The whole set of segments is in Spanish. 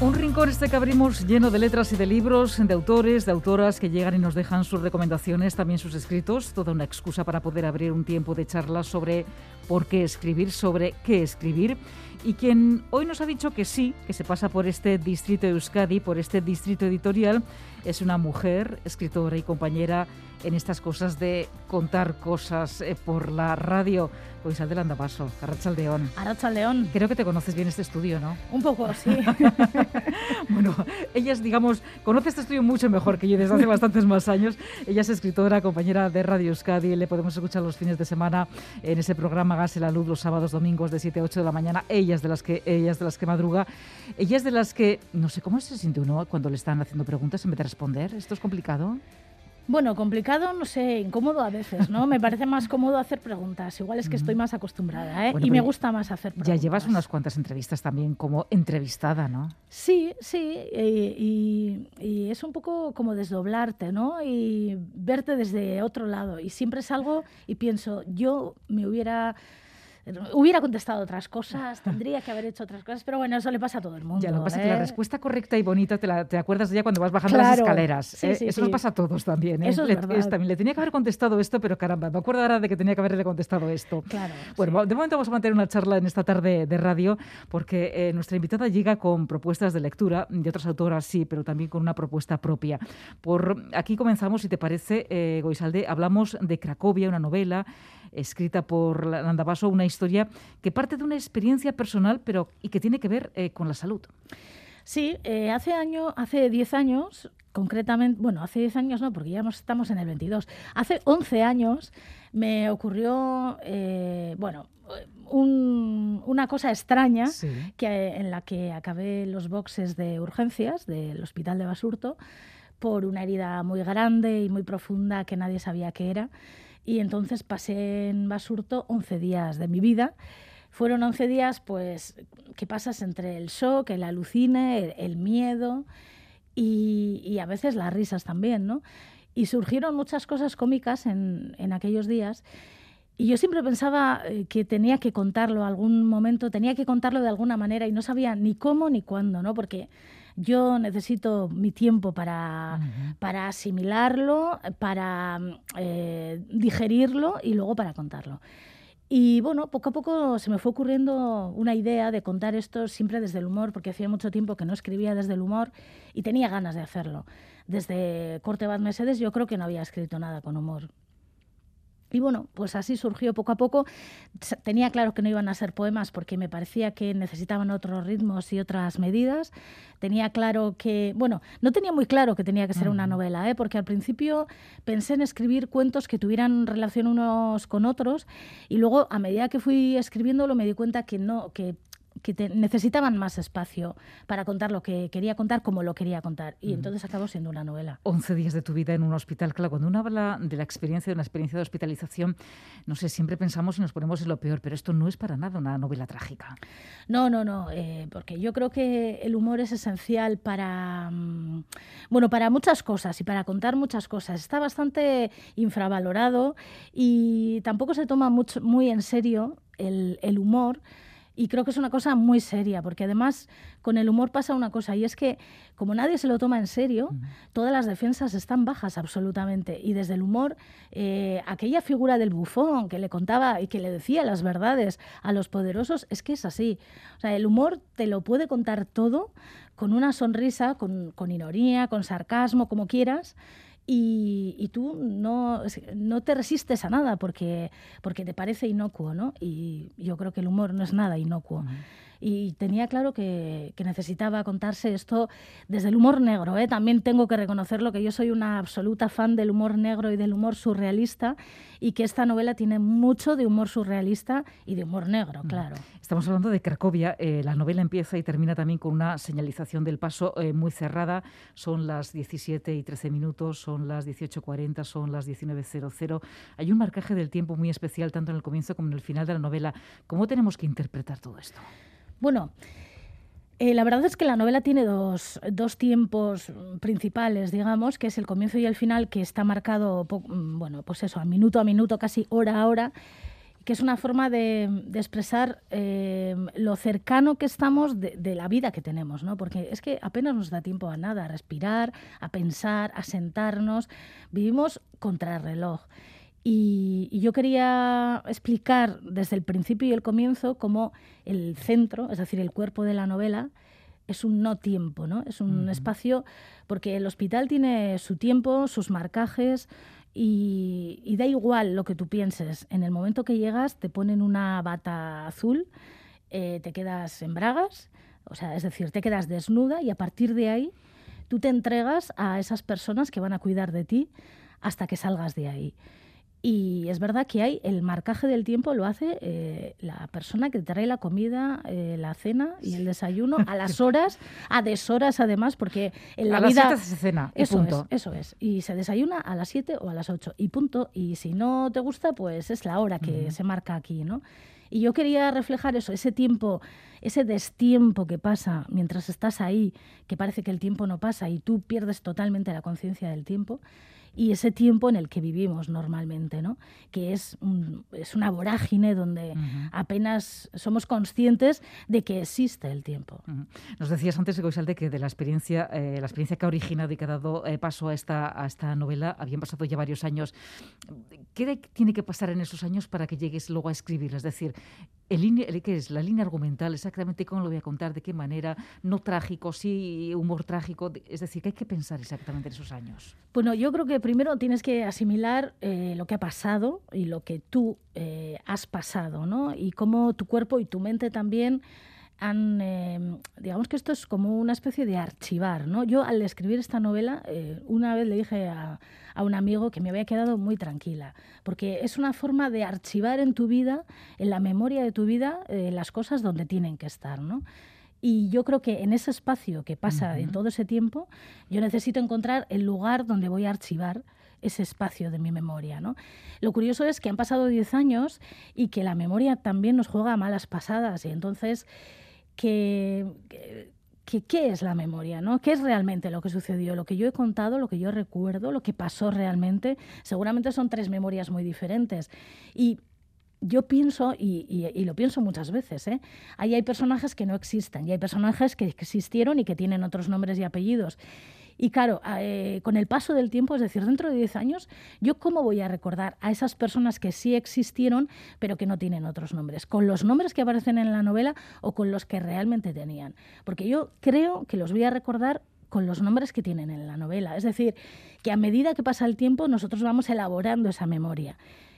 Un rincón que abrimos lleno de letras y de libros, de autores, de autoras que llegan y nos dejan sus recomendaciones, también sus escritos, toda una excusa para poder abrir un tiempo de charlas sobre por qué escribir, sobre qué escribir. Y quien hoy nos ha dicho que sí, que se pasa por este distrito de Euskadi, por este distrito editorial, es una mujer, escritora y compañera en estas cosas de contar cosas por la radio. Goizalde Landabaso, Arratsaldeon. Arratsaldeon. Creo que te conoces bien este estudio, ¿no? Un poco, sí. Bueno, ella es, digamos, conoce este estudio mucho mejor que yo desde hace bastantes más años. Ella es escritora, compañera de Radio Euskadi. Le podemos escuchar los fines de semana en ese programa Hágase la Luz los sábados, domingos de 7 a 8 de la mañana. Ella es de las que madruga. Ella es de las que, no sé, ¿cómo se siente uno cuando le están haciendo preguntas en vez de responder? ¿Esto es complicado? Bueno, complicado, no sé, incómodo a veces, ¿no? Me parece más cómodo hacer preguntas. Igual es que estoy más acostumbrada, ¿eh? Bueno, y me gusta más hacer preguntas. Ya llevas unas cuantas entrevistas también como entrevistada, ¿no? Sí, y es un poco como desdoblarte, ¿no? Y verte desde otro lado. Y siempre salgo y pienso, yo me hubiera contestado otras cosas, tendría que haber hecho otras cosas, pero bueno, eso le pasa a todo el mundo. Ya, lo que pasa es que la respuesta correcta y bonita te acuerdas de ella cuando vas bajando las escaleras. Sí, eso nos pasa a todos también. Eso es verdad. También le tenía que haber contestado esto, pero caramba, me acuerdo ahora de que tenía que haberle contestado esto. Claro. Bueno, de momento vamos a mantener una charla en esta tarde de radio, porque nuestra invitada llega con propuestas de lectura, de otras autoras sí, pero también con una propuesta propia. Por aquí comenzamos, si te parece, Goizalde, hablamos de Cracovia, una novela escrita por Landabaso, una historia que parte de una experiencia personal y que tiene que ver con la salud. Sí, hace 10 años, concretamente, bueno, hace 10 años no, porque ya estamos en el 22, hace 11 años me ocurrió, una cosa extraña, sí, en la que acabé los boxes de urgencias del Hospital de Basurto por una herida muy grande y muy profunda que nadie sabía qué era. Y entonces pasé en Basurto 11 días de mi vida. Fueron 11 días, pues, que pasas entre el shock, el alucine, el miedo y a veces las risas también, ¿no? Y surgieron muchas cosas cómicas en aquellos días. Y yo siempre pensaba que tenía que contarlo algún momento, tenía que contarlo de alguna manera y no sabía ni cómo ni cuándo, ¿no? Porque yo necesito mi tiempo para asimilarlo, para digerirlo y luego para contarlo. Y bueno, poco a poco se me fue ocurriendo una idea de contar esto siempre desde el humor, porque hacía mucho tiempo que no escribía desde el humor y tenía ganas de hacerlo. Desde Corte Bat Mesedes yo creo que no había escrito nada con humor. Y bueno, pues así surgió poco a poco. Tenía claro que no iban a ser poemas porque me parecía que necesitaban otros ritmos y otras medidas. Tenía claro que, no tenía muy claro que tenía que ser una novela, porque al principio pensé en escribir cuentos que tuvieran relación unos con otros y luego a medida que fui escribiéndolo me di cuenta que necesitaban más espacio para contar lo que quería contar como lo quería contar. Y entonces acabó siendo una novela. 11 días de tu vida en un hospital. Claro, cuando uno habla de la experiencia, de una experiencia de hospitalización, no sé, siempre pensamos y nos ponemos en lo peor, pero esto no es para nada una novela trágica. No, porque yo creo que el humor es esencial para muchas cosas y para contar muchas cosas. Está bastante infravalorado y tampoco se toma muy en serio el humor. Y creo que es una cosa muy seria, porque además con el humor pasa una cosa, y es que como nadie se lo toma en serio, todas las defensas están bajas absolutamente. Y desde el humor, aquella figura del bufón que le contaba y que le decía las verdades a los poderosos, es que es así. O sea, el humor te lo puede contar todo con una sonrisa, con ironía, con sarcasmo, como quieras. Y tú no te resistes a nada porque te parece inocuo, ¿no? Y yo creo que el humor no es nada inocuo. Y tenía claro que necesitaba contarse esto desde el humor negro, ¿eh? También tengo que reconocerlo, que yo soy una absoluta fan del humor negro y del humor surrealista, y que esta novela tiene mucho de humor surrealista y de humor negro, claro. Estamos hablando de Cracovia. La novela empieza y termina también con una señalización del paso muy cerrada. Son las 17:13, son las 18:40, son las 19:00. Hay un marcaje del tiempo muy especial, tanto en el comienzo como en el final de la novela. ¿Cómo tenemos que interpretar todo esto? Bueno, la verdad es que la novela tiene dos tiempos principales, digamos, que es el comienzo y el final, que está marcado, pues eso, minuto a minuto, casi hora a hora. que es una forma de expresar lo cercano que estamos de la vida que tenemos, ¿no? Porque es que apenas nos da tiempo a nada, a respirar, a pensar, a sentarnos. Vivimos contra el reloj. Y yo quería explicar desde el principio y el comienzo cómo el centro, es decir, el cuerpo de la novela, es un no tiempo, ¿no? Es un espacio, porque el hospital tiene su tiempo, sus marcajes, y da igual lo que tú pienses. En el momento que llegas te ponen una bata azul, te quedas en bragas, o sea, es decir, te quedas desnuda, y a partir de ahí tú te entregas a esas personas que van a cuidar de ti hasta que salgas de ahí. Y es verdad que hay el marcaje del tiempo, lo hace la persona que te trae la comida, la cena y el desayuno a las horas, a deshoras además, porque en la vida... A las 7 se cena, y punto. Eso es. Y se desayuna a las 7 o a las 8, y punto. Y si no te gusta, pues es la hora que se marca aquí, ¿no? Y yo quería reflejar eso, ese tiempo, ese destiempo que pasa mientras estás ahí, que parece que el tiempo no pasa y tú pierdes totalmente la conciencia del tiempo. Y ese tiempo en el que vivimos normalmente, ¿no? Que es una vorágine donde apenas somos conscientes de que existe el tiempo. Nos decías antes, Goizalde, que de la experiencia que ha originado y que ha dado paso a esta novela, habían pasado ya varios años. ¿Qué tiene que pasar en esos años para que llegues luego a escribir? Es decir, ¿qué es? La línea argumental, exactamente cómo lo voy a contar, de qué manera, no trágico, sí humor trágico. Es decir, ¿qué hay que pensar exactamente en esos años? Bueno, yo creo que primero tienes que asimilar lo que ha pasado y lo que tú has pasado, ¿no? Y cómo tu cuerpo y tu mente también han... digamos que esto es como una especie de archivar, ¿no? Yo al escribir esta novela, una vez le dije a un amigo que me había quedado muy tranquila, porque es una forma de archivar en tu vida, en la memoria de tu vida, las cosas donde tienen que estar, ¿no? Y yo creo que en ese espacio que pasa en todo ese tiempo, yo necesito encontrar el lugar donde voy a archivar ese espacio de mi memoria, ¿no? Lo curioso es que han pasado 10 años y que la memoria también nos juega malas pasadas. Y entonces, ¿qué es la memoria, ¿no? ¿Qué es realmente lo que sucedió? Lo que yo he contado, lo que yo recuerdo, lo que pasó realmente, seguramente son 3 memorias muy diferentes. Y yo pienso, y lo pienso muchas veces, ahí hay personajes que no existen y hay personajes que existieron y que tienen otros nombres y apellidos. Y claro, con el paso del tiempo, es decir, dentro de 10 años, ¿yo cómo voy a recordar a esas personas que sí existieron pero que no tienen otros nombres? ¿Con los nombres que aparecen en la novela o con los que realmente tenían? Porque yo creo que los voy a recordar con los nombres que tienen en la novela. Es decir, que a medida que pasa el tiempo nosotros vamos elaborando esa memoria.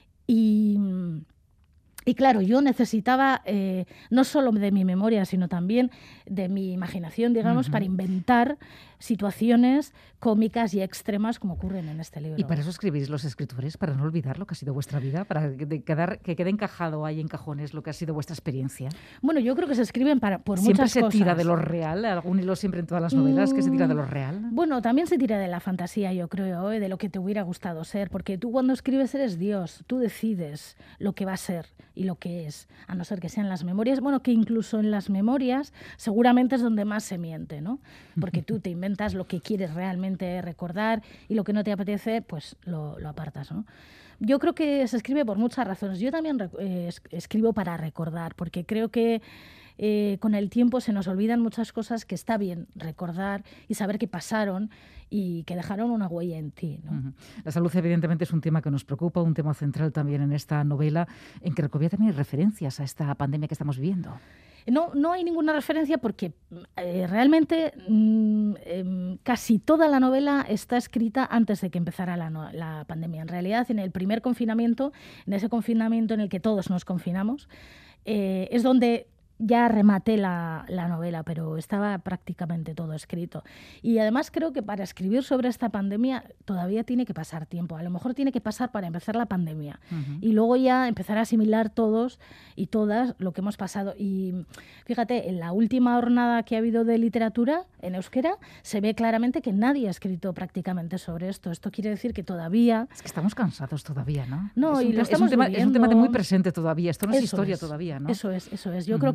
Y claro, yo necesitaba no solo de mi memoria, sino también de mi imaginación, digamos, para inventar situaciones cómicas y extremas como ocurren en este libro. Y para eso escribís los escritores, para no olvidar lo que ha sido vuestra vida, para que quede encajado ahí en cajones lo que ha sido vuestra experiencia. Bueno, yo creo que se escriben por muchas cosas. ¿Siempre se tira de lo real? ¿Algún hilo siempre en todas las novelas que se tira de lo real? Bueno, también se tira de la fantasía, yo creo, de lo que te hubiera gustado ser, porque tú cuando escribes eres Dios, tú decides lo que va a ser y lo que es, a no ser que sean las memorias. Bueno, que incluso en las memorias seguramente es donde más se miente, ¿no? Porque tú te inventas lo que quieres realmente recordar y lo que no te apetece, pues lo apartas, ¿no? Yo creo que se escribe por muchas razones. Yo también escribo para recordar, porque creo que con el tiempo se nos olvidan muchas cosas que está bien recordar y saber que pasaron y que dejaron una huella en ti, ¿no? La salud evidentemente es un tema que nos preocupa, un tema central también en esta novela, en que recogía también referencias a esta pandemia que estamos viviendo. No hay ninguna referencia porque realmente casi toda la novela está escrita antes de que empezara la pandemia. En realidad, en el primer confinamiento, en ese confinamiento en el que todos nos confinamos, es donde ya rematé la novela, pero estaba prácticamente todo escrito. Y además creo que para escribir sobre esta pandemia todavía tiene que pasar tiempo. A lo mejor tiene que pasar para empezar la pandemia y luego ya empezar a asimilar todos y todas lo que hemos pasado. Y fíjate, en la última jornada que ha habido de literatura en euskera se ve claramente que nadie ha escrito prácticamente sobre esto. Esto quiere decir que todavía... Es que estamos cansados todavía, ¿no? No, y lo estamos es un tema viviendo. muy presente todavía. Esto no es historia todavía, ¿no? Eso es. Yo creo que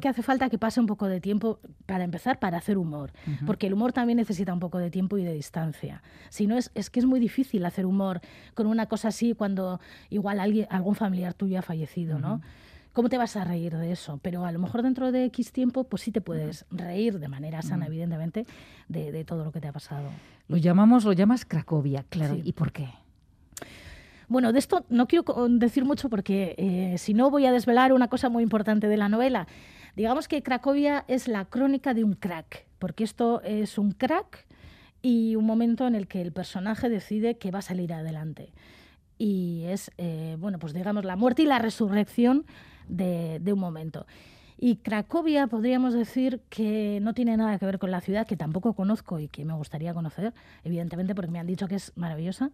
que hace falta que pase un poco de tiempo, para empezar, para hacer humor, porque el humor también necesita un poco de tiempo y de distancia. Si no, es que es muy difícil hacer humor con una cosa así cuando igual algún familiar tuyo ha fallecido, ¿no? ¿Cómo te vas a reír de eso? Pero a lo mejor dentro de X tiempo, pues sí te puedes reír de manera sana, evidentemente, de todo lo que te ha pasado. Lo llamas Cracovia, claro. Sí. ¿Y por qué? Bueno, de esto no quiero decir mucho porque si no voy a desvelar una cosa muy importante de la novela. Digamos que Cracovia es la crónica de un crack, porque esto es un crack y un momento en el que el personaje decide que va a salir adelante. Y es, pues digamos, la muerte y la resurrección de un momento. Y Cracovia podríamos decir que no tiene nada que ver con la ciudad, que tampoco conozco y que me gustaría conocer, evidentemente, porque me han dicho que es maravillosa.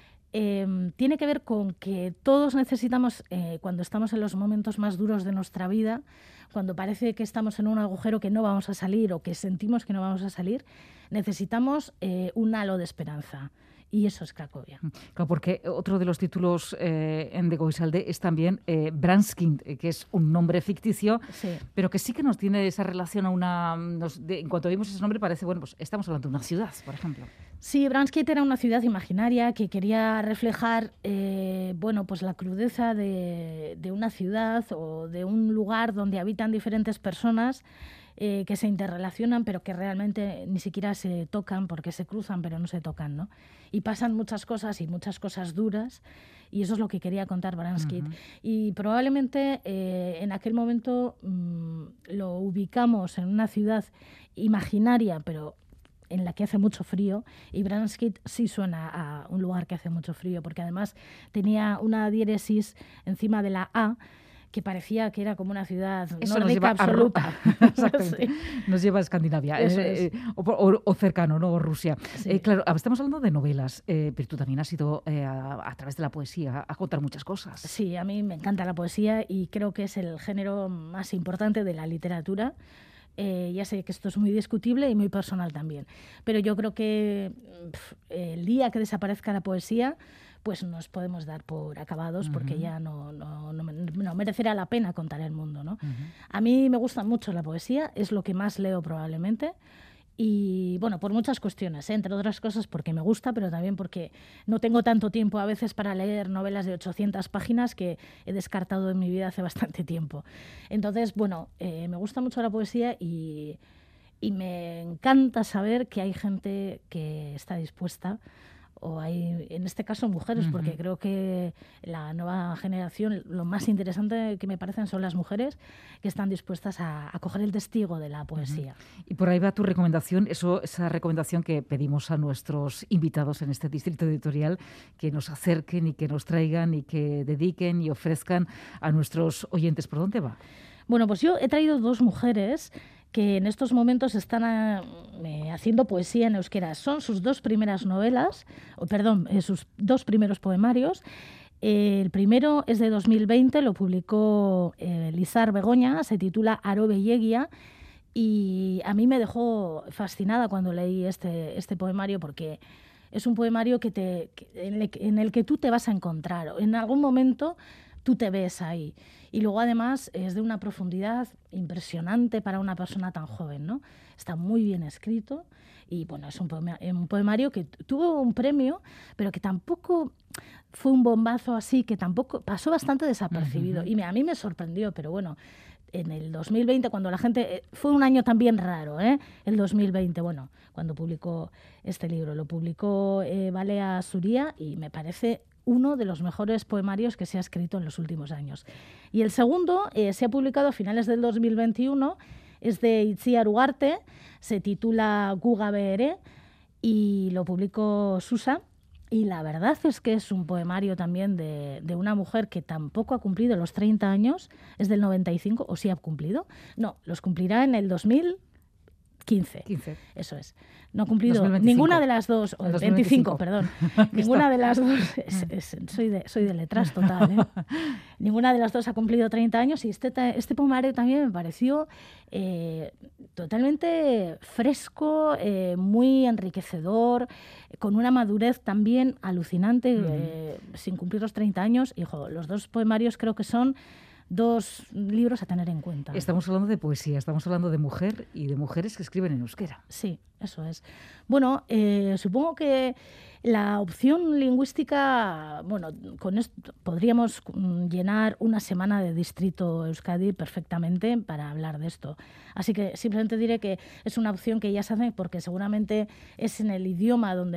Tiene que ver con que todos necesitamos, cuando estamos en los momentos más duros de nuestra vida, cuando parece que estamos en un agujero que no vamos a salir o que sentimos que no vamos a salir, necesitamos un halo de esperanza. Y eso es Cracovia. Claro, porque otro de los títulos en de Goizalde es también Branskin, que es un nombre ficticio, sí, pero que sí que nos tiene esa relación a una... en cuanto vimos ese nombre parece, pues estamos hablando de una ciudad, por ejemplo. Sí, Branskin era una ciudad imaginaria que quería reflejar pues la crudeza de una ciudad o de un lugar donde habitan diferentes personas que se interrelacionan, pero que realmente ni siquiera se tocan, porque se cruzan, pero no se tocan, ¿no? Y pasan muchas cosas y muchas cosas duras, y eso es lo que quería contar Branskin. Y probablemente en aquel momento lo ubicamos en una ciudad imaginaria, pero en la que hace mucho frío, y Branskin sí suena a un lugar que hace mucho frío, porque además tenía una diéresis encima de la A, que parecía que era como una ciudad nórdica absoluta. Exactamente. Sí. Nos lleva a Escandinavia, o cercano, ¿no? O Rusia. Sí. Claro, estamos hablando de novelas, pero tú también has ido a través de la poesía a contar muchas cosas. Sí, a mí me encanta la poesía y creo que es el género más importante de la literatura. Ya sé que esto es muy discutible y muy personal también, pero yo creo que el día que desaparezca la poesía, pues nos podemos dar por acabados, porque ya no merecerá la pena contar el mundo, ¿no? A mí me gusta mucho la poesía, es lo que más leo probablemente, y bueno, por muchas cuestiones, entre otras cosas porque me gusta, pero también porque no tengo tanto tiempo a veces para leer novelas de 800 páginas que he descartado en mi vida hace bastante tiempo. Entonces, bueno, me gusta mucho la poesía y me encanta saber que hay gente que está dispuesta, o hay, en este caso, mujeres, porque creo que la nueva generación, lo más interesante que me parecen son las mujeres que están dispuestas a coger el testigo de la poesía. Y por ahí va tu recomendación, esa recomendación que pedimos a nuestros invitados en este distrito editorial, que nos acerquen y que nos traigan y que dediquen y ofrezcan a nuestros oyentes. ¿Por dónde va? Bueno, pues yo he traído dos mujeres que en estos momentos están haciendo poesía en euskera. Son sus dos primeras novelas, sus dos primeros poemarios. El primero es de 2020, lo publicó Lizar Begoña, se titula Aro Bellegia, y a mí me dejó fascinada cuando leí este poemario, porque es un poemario en el que tú te vas a encontrar. En algún momento tú te ves ahí. Y luego, además, es de una profundidad impresionante para una persona tan joven, ¿no? Está muy bien escrito y, bueno, es un poemario que tuvo un premio, pero que tampoco fue un bombazo así, que tampoco pasó bastante desapercibido. Y a mí me sorprendió, pero bueno, en el 2020, cuando la gente... fue un año también raro, el 2020, bueno, cuando publicó este libro. Lo publicó Balea Zuria y me parece uno de los mejores poemarios que se ha escrito en los últimos años. Y el segundo se ha publicado a finales del 2021, es de Itziar Ugarte, se titula Guga Beere y lo publicó Susa. Y la verdad es que es un poemario también de una mujer que tampoco ha cumplido los 30 años, es del 95, o sí ha cumplido. No, los cumplirá en el 2015. Eso es. No ha cumplido 2025. Ninguna de las dos, o 25, perdón. Ninguna de las dos, soy de letras total, Ninguna de las dos ha cumplido 30 años y este poemario también me pareció totalmente fresco, muy enriquecedor, con una madurez también alucinante, sin cumplir los 30 años. Y los dos poemarios creo que son dos libros a tener en cuenta. Estamos hablando de poesía, estamos hablando de mujer y de mujeres que escriben en euskera. Sí, eso es. Bueno, supongo que la opción lingüística, bueno, con esto podríamos llenar una semana de Distrito Euskadi perfectamente para hablar de esto. Así que simplemente diré que es una opción que ya se hace porque seguramente es en el idioma donde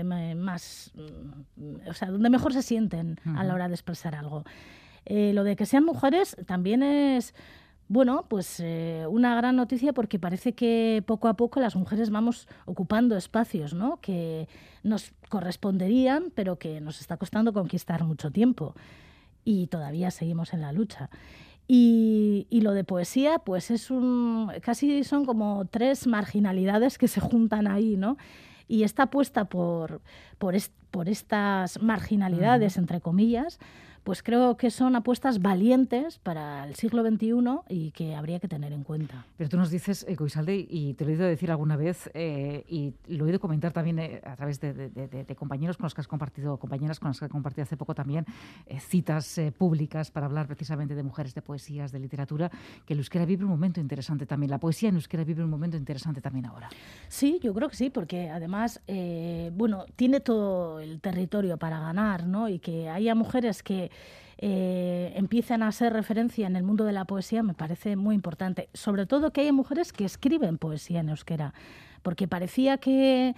donde mejor se sienten a la hora de expresar algo. Lo de que sean mujeres también es, bueno, pues una gran noticia porque parece que poco a poco las mujeres vamos ocupando espacios, ¿no?, que nos corresponderían, pero que nos está costando conquistar mucho tiempo y todavía seguimos en la lucha. Y lo de poesía, pues casi son como 3 marginalidades que se juntan ahí, ¿no? Y esta apuesta por estas marginalidades, entre comillas, pues creo que son apuestas valientes para el siglo XXI y que habría que tener en cuenta. Pero tú nos dices, Goizalde, y te lo he oído decir alguna vez, y lo he oído comentar también a través de compañeros con los que has compartido, compañeras con las que he compartido hace poco también, citas públicas para hablar precisamente de mujeres, de poesías, de literatura, que el euskera vive un momento interesante también. La poesía en euskera vive un momento interesante también ahora. Sí, yo creo que sí, porque además, tiene todo el territorio para ganar, ¿no? Y que haya mujeres que empiezan a ser referencia en el mundo de la poesía me parece muy importante. Sobre todo que haya mujeres que escriben poesía en euskera, porque parece que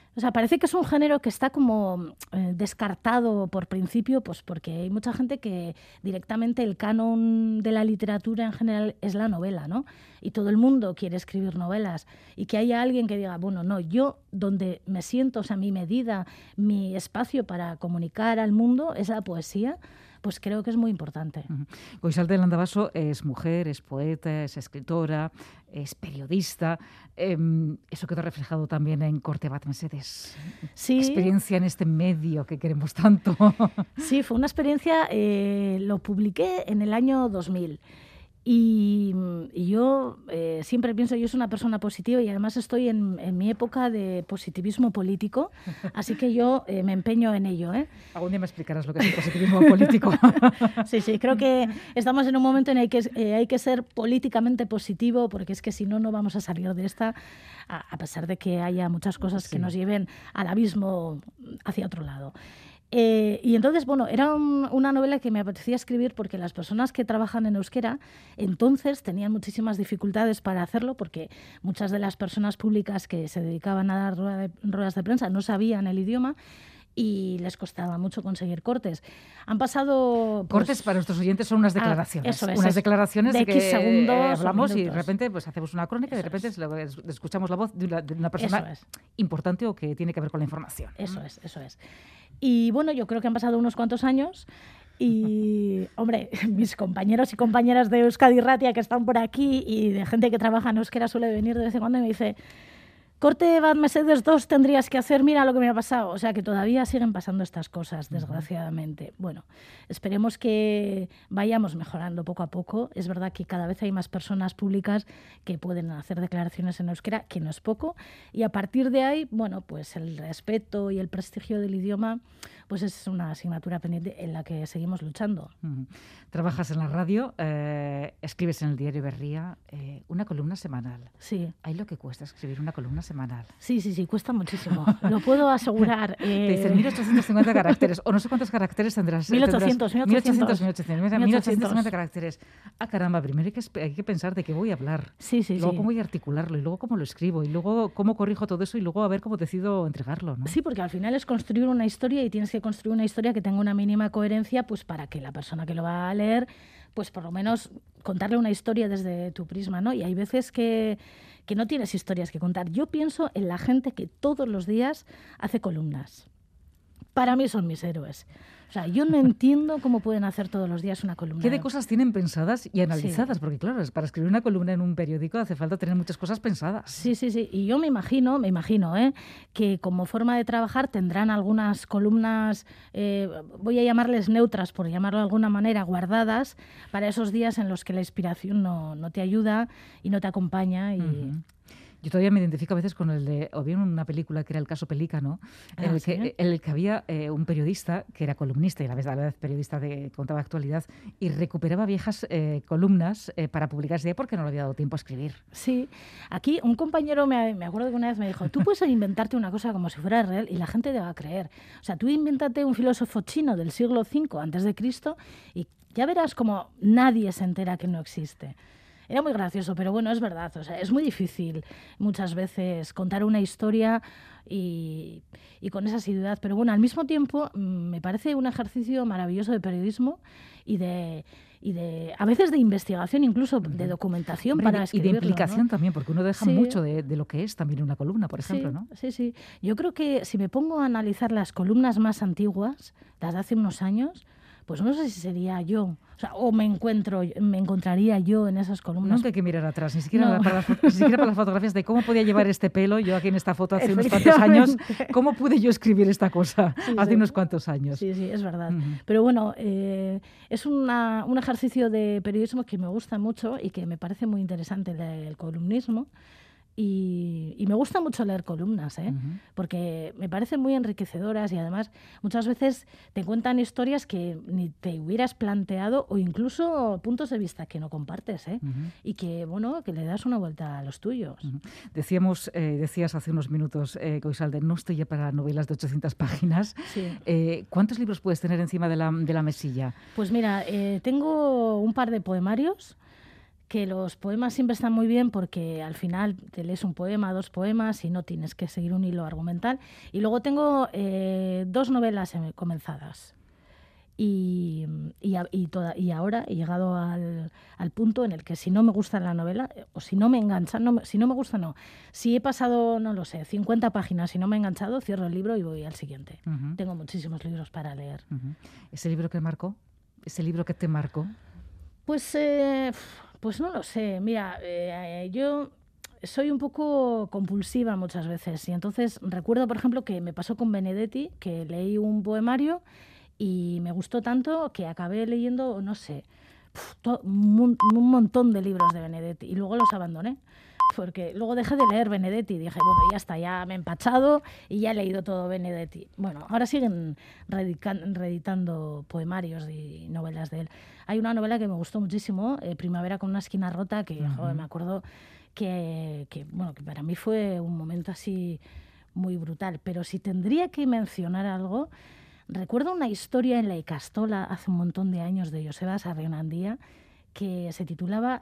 es un género que está como descartado por principio, pues porque hay mucha gente que directamente el canon de la literatura en general es la novela, ¿no? Y todo el mundo quiere escribir novelas. Y que haya alguien que diga, bueno, no, yo donde me siento, mi medida, mi espacio para comunicar al mundo es la poesía, pues creo que es muy importante. Goizalde Landabaso es mujer, es poeta, es escritora, es periodista. Eso quedó reflejado también en Corte Bat Mesedes. Sí. Experiencia en este medio que queremos tanto. Sí, fue una experiencia, lo publiqué en el año 2000. Y yo siempre pienso, yo soy una persona positiva y además estoy en mi época de positivismo político, así que yo me empeño en ello. Algún día me explicarás lo que es el positivismo político. Sí, creo que estamos en un momento en el que hay que ser políticamente positivo, porque es que si no, no vamos a salir de esta, a pesar de que haya muchas cosas que nos lleven al abismo hacia otro lado. Y entonces, bueno, era una novela que me apetecía escribir porque las personas que trabajan en euskera entonces tenían muchísimas dificultades para hacerlo porque muchas de las personas públicas que se dedicaban a dar ruedas de prensa no sabían el idioma y les costaba mucho conseguir cortes. Han pasado... Cortes para nuestros oyentes son unas declaraciones. Eso es, unas declaraciones de que segundos, hablamos y de repente pues hacemos una crónica y de repente escuchamos la voz de una persona importante o que tiene que ver con la información. Eso es. Y bueno, yo creo que han pasado unos cuantos años y, hombre, mis compañeros y compañeras de Euskadi Ratia que están por aquí y de gente que trabaja en euskera suele venir de vez en cuando y me dice: Corte Bat Mesedes 2 tendrías que hacer, mira lo que me ha pasado. O sea que todavía siguen pasando estas cosas, desgraciadamente. Bueno, esperemos que vayamos mejorando poco a poco. Es verdad que cada vez hay más personas públicas que pueden hacer declaraciones en euskera, que no es poco. Y a partir de ahí, bueno, pues el respeto y el prestigio del idioma pues es una asignatura pendiente en la que seguimos luchando. Trabajas en la radio, escribes en el diario Berría, una columna semanal. Sí. ¿Hay lo que cuesta escribir una columna semanal? Sí, cuesta muchísimo. Lo puedo asegurar. Te dicen 1850 caracteres, o no sé cuántos caracteres tendrás. 1800. 1850 caracteres. Ah, caramba, primero hay que pensar de qué voy a hablar. Sí. Luego cómo voy a articularlo, y luego cómo lo escribo, y luego cómo corrijo todo eso, y luego a ver cómo decido entregarlo, ¿no? Sí, porque al final es construir una historia y tienes que construir una historia que tenga una mínima coherencia, pues para que la persona que lo va a leer, pues por lo menos contarle una historia desde tu prisma, ¿no? Y hay veces que no tienes historias que contar. Yo pienso en la gente que todos los días hace columnas. Para mí son mis héroes. O sea, yo no entiendo cómo pueden hacer todos los días una columna. ¿Qué de cosas tienen pensadas y analizadas? Sí. Porque claro, para escribir una columna en un periódico hace falta tener muchas cosas pensadas. Sí. Y yo me imagino, que como forma de trabajar tendrán algunas columnas, voy a llamarles neutras, por llamarlo de alguna manera, guardadas para esos días en los que la inspiración no te ayuda y no te acompaña. Y... Yo todavía me identifico a veces con el de, o bien una película que era El caso Pelícano, en el que había un periodista que era columnista y a la vez periodista que contaba actualidad y recuperaba viejas columnas para publicarse porque no le había dado tiempo a escribir. Sí, aquí un compañero me acuerdo que una vez me dijo, tú puedes inventarte una cosa como si fuera real y la gente te va a creer. O sea, tú invéntate un filósofo chino del siglo V a.C. y ya verás como nadie se entera que no existe. Era muy gracioso, pero bueno, es verdad. O sea, es muy difícil muchas veces contar una historia y con esa asiduidad. Pero bueno, al mismo tiempo me parece un ejercicio maravilloso de periodismo y de a veces de investigación, incluso de documentación. Hombre, para escribirlo. Y de implicación, ¿no? También, porque uno deja sí. mucho de lo que es también una columna, por ejemplo, sí, ¿no? Sí. Yo creo que si me pongo a analizar las columnas más antiguas, las de hace unos años, pues no sé si sería yo, o sea, o me encontraría yo en esas columnas. Nunca hay que mirar atrás, ni siquiera para las fotografías de cómo podía llevar este pelo yo aquí en esta foto hace unos cuantos años, cómo pude yo escribir esta cosa hace unos cuantos años. Sí, es verdad. Pero bueno, es un ejercicio de periodismo que me gusta mucho y que me parece muy interesante, el columnismo. Y me gusta mucho leer columnas, porque me parecen muy enriquecedoras y además muchas veces te cuentan historias que ni te hubieras planteado o incluso puntos de vista que no compartes, y que, bueno, que le das una vuelta a los tuyos. Decías hace unos minutos, Goizalde, no estoy ya para novelas de 800 páginas. Sí. ¿Cuántos libros puedes tener encima de la mesilla? Pues mira, tengo un par de poemarios, que los poemas siempre están muy bien porque al final te lees un poema, 2 poemas y no tienes que seguir un hilo argumental. Y luego tengo 2 novelas comenzadas. Y ahora he llegado al punto en el que si no me gusta la novela, o si no me engancha, si no me gusta, no. Si he pasado, no lo sé, 50 páginas y no me he enganchado, cierro el libro y voy al siguiente. Tengo muchísimos libros para leer. ¿Ese libro que marcó? ¿Ese libro que te marcó? Pues no lo sé. Mira, yo soy un poco compulsiva muchas veces y entonces recuerdo, por ejemplo, que me pasó con Benedetti, que leí un poemario y me gustó tanto que acabé leyendo, no sé, un montón de libros de Benedetti y luego los abandoné. Porque luego dejé de leer Benedetti y dije, bueno, ya está, ya me he empachado y ya he leído todo Benedetti. Bueno, ahora siguen reeditando poemarios y novelas de él. Hay una novela que me gustó muchísimo, Primavera con una esquina rota, que joder, me acuerdo que para mí fue un momento así muy brutal. Pero si tendría que mencionar algo, recuerdo una historia en La Icastola hace un montón de años de Joseba Sarrionandía que se titulaba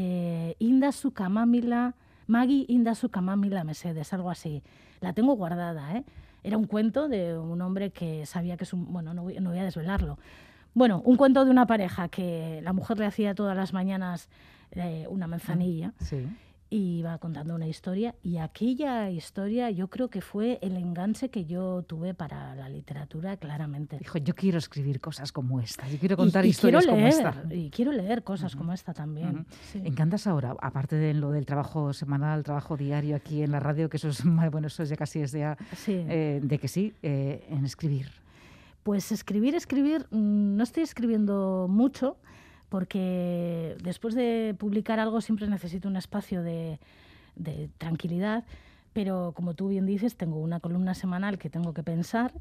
Indazu Kamamila, Magi Indazu Kamamila Mesedes, algo así. La tengo guardada, Era un cuento de un hombre que sabía que es un... Bueno, no voy a desvelarlo. Bueno, un cuento de una pareja que la mujer le hacía todas las mañanas una manzanilla. Sí. Y iba contando una historia, y aquella historia yo creo que fue el enganche que yo tuve para la literatura, claramente. Dijo, yo quiero escribir cosas como esta, yo quiero contar historias como esta. Y quiero leer cosas como esta también. Sí. ¿Encantas ahora, aparte de lo del trabajo semanal, trabajo diario aquí en la radio, que eso es, bueno, eso ya casi es de que sí, en escribir? Pues escribir, no estoy escribiendo mucho, porque después de publicar algo siempre necesito un espacio de tranquilidad, pero como tú bien dices, tengo una columna semanal que tengo que pensar.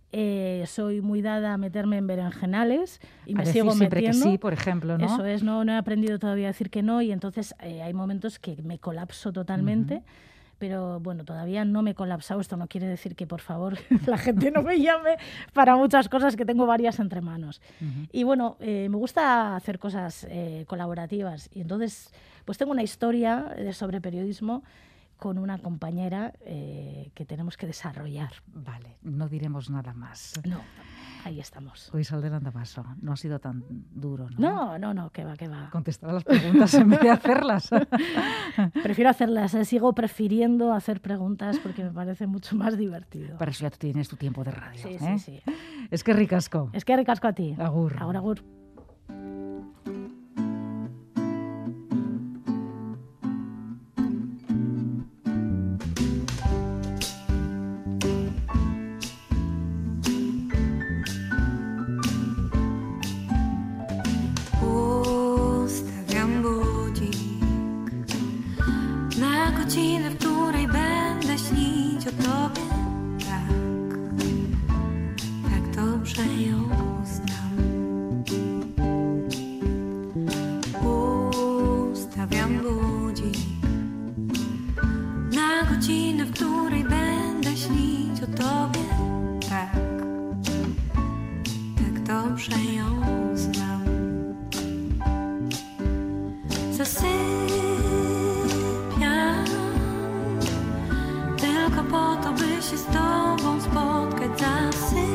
Soy muy dada a meterme en berenjenales y me sigo siempre metiendo. Que sí, por ejemplo, ¿no? Eso es, no he aprendido todavía a decir que no y entonces hay momentos que me colapso totalmente. Pero bueno, todavía no me he colapsado. Esto no quiere decir que, por favor, la gente no me llame para muchas cosas, que tengo varias entre manos. Y bueno, me gusta hacer cosas colaborativas. Y entonces, pues tengo una historia sobre periodismo con una compañera que tenemos que desarrollar. Vale, no diremos nada más. No, ahí estamos. Goizalde Landamaso, no ha sido tan duro, ¿no? No, que va. Contestar a las preguntas en vez de hacerlas. Prefiero hacerlas, sigo prefiriendo hacer preguntas porque me parece mucho más divertido. Para eso ya tú tienes tu tiempo de radio. Sí. Es que ricasco. Es que ricasco a ti. Agur. Agur. Na godzinę w Wszystko po to, by się z tobą spotkać zawsze.